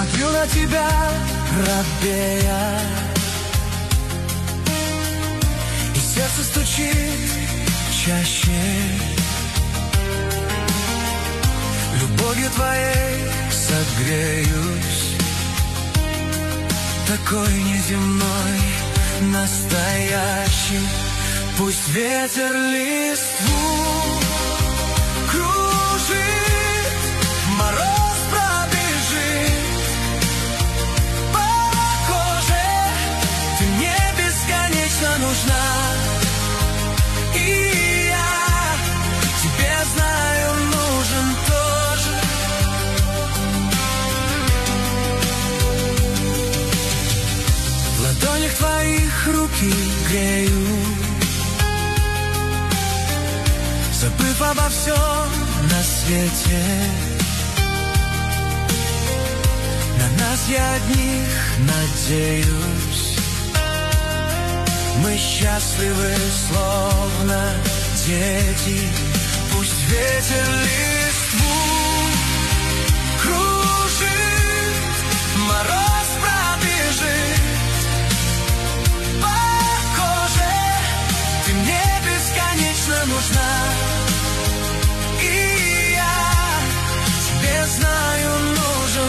Смотрю на тебя, робея, и сердце стучит чаще. Любовью твоей согреюсь, такой неземной, настоящий. Пусть ветер листву кружит, мороз пробежит по коже. Ты мне бесконечно нужна, и я тебе, знаю, нужен тоже. В ладонях твоих руки грею, забыв обо всем на свете. На нас я одних надеюсь, мы счастливы, словно дети. Пусть ветер листву кружит, мороз пробежит по коже. Ты мне бесконечно нужна,